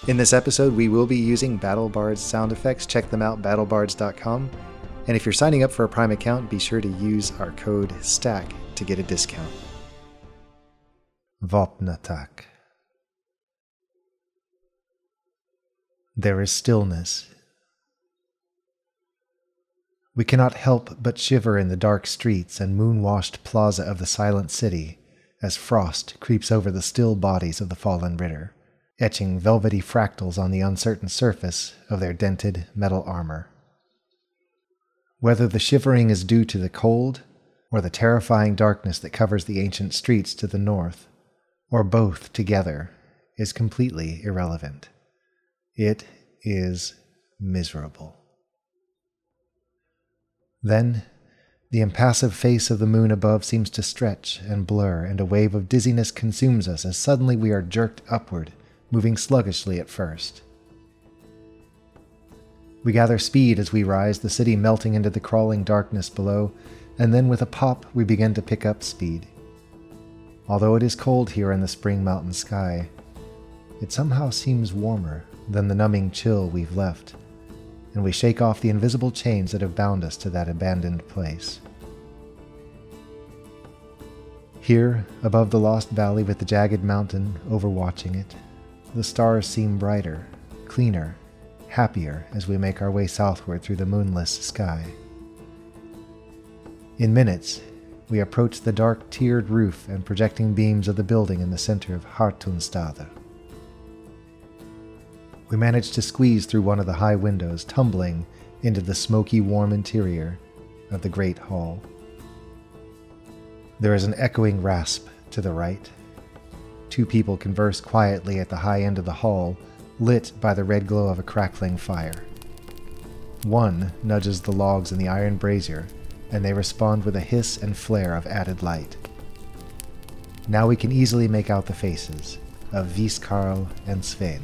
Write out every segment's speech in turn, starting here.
In this episode, we will be using BattleBards sound effects. Check them out, battlebards.com. And if you're signing up for a Prime account, be sure to use our code STACK to get a discount. Vapnatak. There is stillness. We cannot help but shiver in the dark streets and moon-washed plaza of the silent city as frost creeps over the still bodies of the fallen Ritter, etching velvety fractals on the uncertain surface of their dented metal armor. Whether the shivering is due to the cold, or the terrifying darkness that covers the ancient streets to the north, or both together, is completely irrelevant. It is miserable. Then, the impassive face of the moon above seems to stretch and blur, and a wave of dizziness consumes us as suddenly we are jerked upward, moving sluggishly at first. We gather speed as we rise, the city melting into the crawling darkness below, and then with a pop we begin to pick up speed. Although it is cold here in the spring mountain sky, it somehow seems warmer than the numbing chill we've left, and we shake off the invisible chains that have bound us to that abandoned place. Here, above the lost valley with the jagged mountain overwatching it, the stars seem brighter, cleaner, happier as we make our way southward through the moonless sky. In minutes, we approach the dark tiered roof and projecting beams of the building in the center of Hartunstad. We manage to squeeze through one of the high windows, tumbling into the smoky, warm interior of the great hall. There is an echoing rasp to the right. Two people converse quietly at the high end of the hall, lit by the red glow of a crackling fire. One nudges the logs in the iron brazier, and they respond with a hiss and flare of added light. Now we can easily make out the faces of Viskarl and Svein.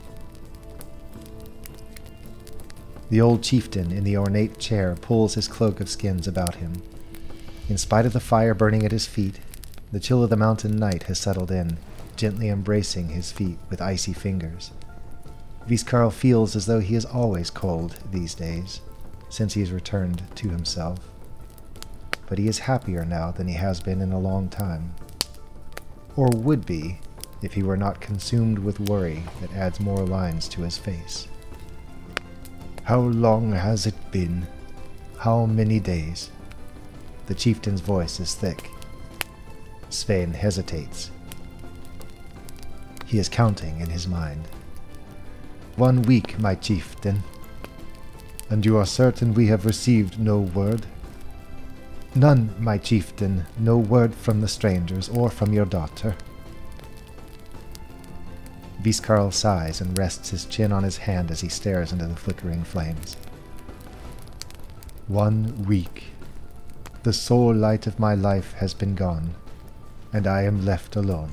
The old chieftain in the ornate chair pulls his cloak of skins about him. In spite of the fire burning at his feet, the chill of the mountain night has settled in, gently embracing his feet with icy fingers. Viskarl feels as though he is always cold these days, since he has returned to himself. But he is happier now than he has been in a long time. Or would be, if he were not consumed with worry that adds more lines to his face. How long has it been? How many days? The chieftain's voice is thick. Svein hesitates. He is counting in his mind. 1 week, my chieftain. And you are certain we have received no word? None, my chieftain, no word from the strangers or from your daughter. Viskarl sighs and rests his chin on his hand as he stares into the flickering flames. 1 week. The sole light of my life has been gone, and I am left alone.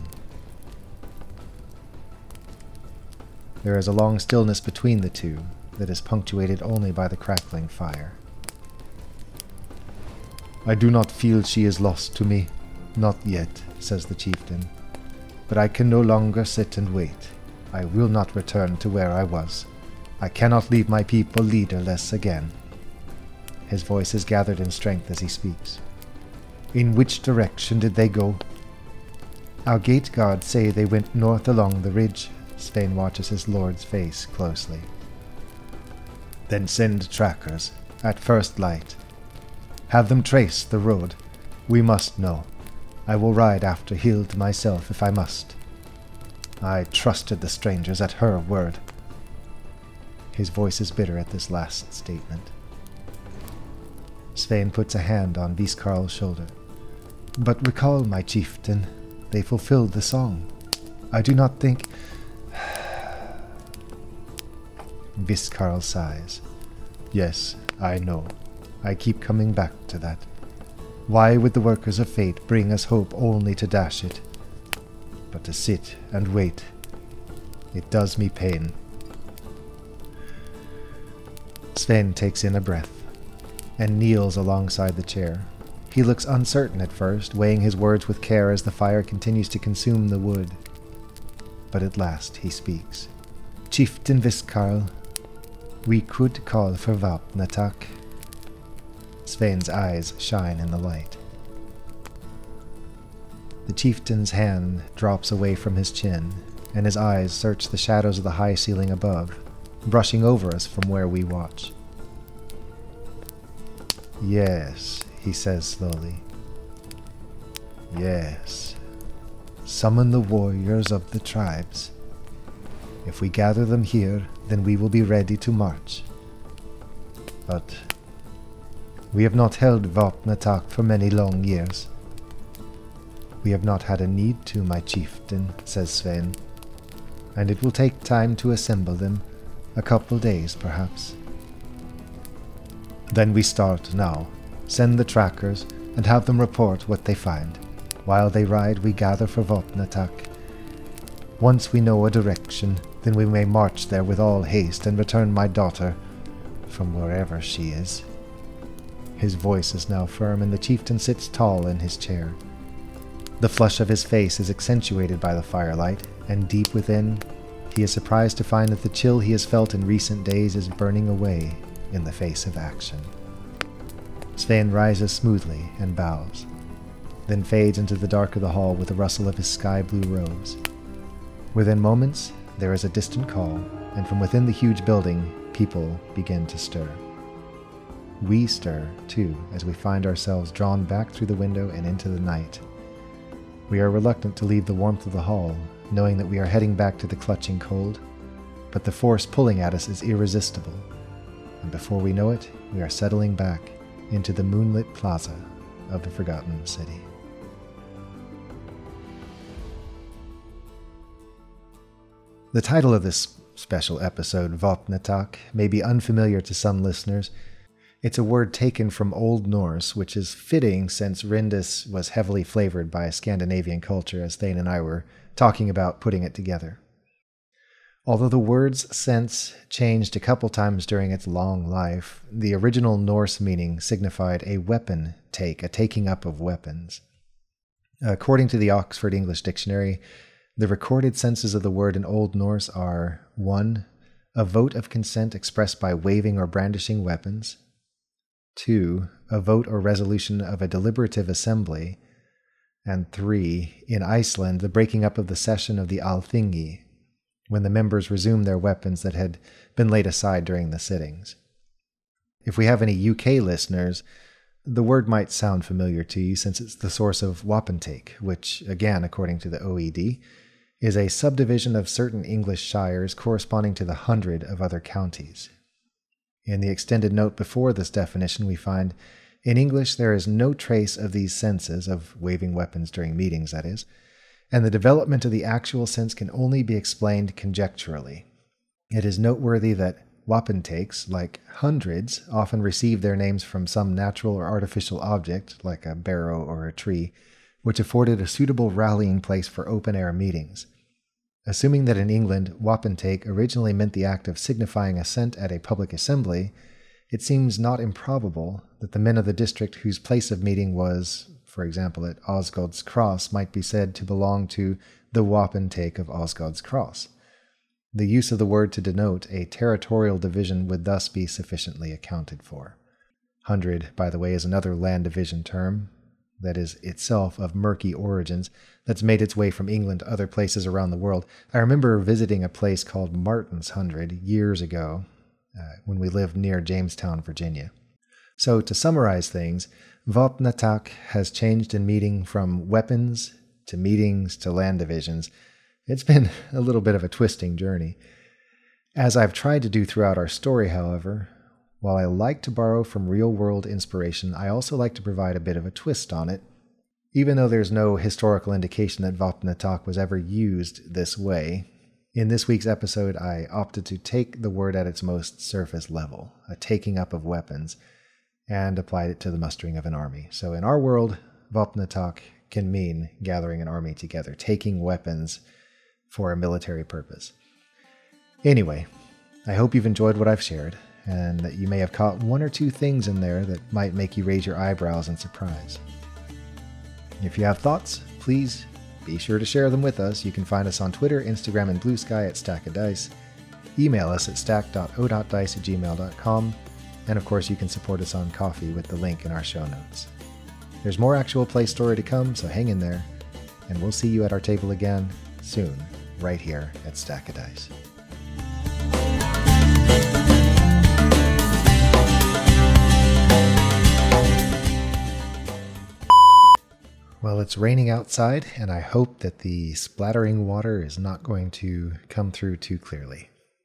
There is a long stillness between the two that is punctuated only by the crackling fire. I do not feel she is lost to me. Not yet, says the chieftain. But I can no longer sit and wait. I will not return to where I was. I cannot leave my people leaderless again. His voice is gathered in strength as he speaks. In which direction did they go? Our gate guards say they went north along the ridge. Svein watches his lord's face closely. Then send trackers, at first light. Have them trace the road. We must know. I will ride after Hild myself if I must. I trusted the strangers at her word. His voice is bitter at this last statement. Svein puts a hand on Viskarl's shoulder. But recall, my chieftain, they fulfilled the song. I do not think... Viskarl sighs. Yes, I know. I keep coming back to that. Why would the workers of fate bring us hope only to dash it? But to sit and wait, it does me pain. Svein takes in a breath and kneels alongside the chair. He looks uncertain at first, weighing his words with care as the fire continues to consume the wood. But at last he speaks. Chieftain Viscarl, we could call for Vapnatak. Svein's eyes shine in the light. The chieftain's hand drops away from his chin, and his eyes search the shadows of the high ceiling above, brushing over us from where we watch. Yes, he says slowly. Yes. Summon the warriors of the tribes. If we gather them here, then we will be ready to march. But we have not held Vapnatak for many long years. We have not had a need to, my chieftain, says Svein, and it will take time to assemble them, a couple days perhaps. Then we start now, send the trackers, and have them report what they find. While they ride, we gather for Vapnatak. Once we know a direction, then we may march there with all haste and return my daughter from wherever she is. His voice is now firm, and the chieftain sits tall in his chair. The flush of his face is accentuated by the firelight, and deep within, he is surprised to find that the chill he has felt in recent days is burning away in the face of action. Svein rises smoothly and bows, then fades into the dark of the hall with a rustle of his sky-blue robes. Within moments, there is a distant call, and from within the huge building, people begin to stir. We stir, too, as we find ourselves drawn back through the window and into the night. We are reluctant to leave the warmth of the hall, knowing that we are heading back to the clutching cold, but the force pulling at us is irresistible, and before we know it, we are settling back into the moonlit plaza of the Forgotten City. The title of this special episode, Vapnatak, may be unfamiliar to some listeners. It's a word taken from Old Norse, which is fitting since Rindis was heavily flavored by Scandinavian culture, as Thane and I were talking about putting it together. Although the word's sense changed a couple times during its long life, the original Norse meaning signified a weapon take, a taking up of weapons. According to the Oxford English Dictionary, the recorded senses of the word in Old Norse are 1. A vote of consent expressed by waving or brandishing weapons. 2. A vote or resolution of a deliberative assembly. And 3. In Iceland, the breaking up of the session of the Alþingi, when the members resume their weapons that had been laid aside during the sittings. If we have any UK listeners, the word might sound familiar to you since it's the source of wapentake, which, again, according to the OED, is a subdivision of certain English shires corresponding to the 100 of other counties. In the extended note before this definition, we find, in English there is no trace of these senses, of waving weapons during meetings, that is, and the development of the actual sense can only be explained conjecturally. It is noteworthy that wapentakes, like hundreds, often receive their names from some natural or artificial object, like a barrow or a tree, which afforded a suitable rallying place for open-air meetings. Assuming that in England, wapentake originally meant the act of signifying assent at a public assembly, it seems not improbable that the men of the district whose place of meeting was, for example, at Osgod's Cross, might be said to belong to the wapentake of Osgod's Cross. The use of the word to denote a territorial division would thus be sufficiently accounted for. 100, by the way, is another land division term, that is itself of murky origins, that's made its way from England to other places around the world. I remember visiting a place called Martin's Hundred years ago when we lived near Jamestown, Virginia. So to summarize things, Vapnatak has changed in meaning from weapons to meetings to land divisions. It's been a little bit of a twisting journey. As I've tried to do throughout our story, however, while I like to borrow from real-world inspiration, I also like to provide a bit of a twist on it, even though there's no historical indication that Vapnatak was ever used this way. In this week's episode, I opted to take the word at its most surface level, a taking up of weapons, and applied it to the mustering of an army. So in our world, Vapnatak can mean gathering an army together, taking weapons for a military purpose. Anyway, I hope you've enjoyed what I've shared, and that you may have caught one or two things in there that might make you raise your eyebrows in surprise. If you have thoughts, please be sure to share them with us. You can find us on Twitter, Instagram, and Blue Sky at Stack of Dice. Email us at stack.o.dice@gmail.com, and of course you can support us on Ko-fi with the link in our show notes. There's more actual play story to come, so hang in there, and we'll see you at our table again soon, right here at Stack of Dice. Well, it's raining outside, and I hope that the splattering water is not going to come through too clearly.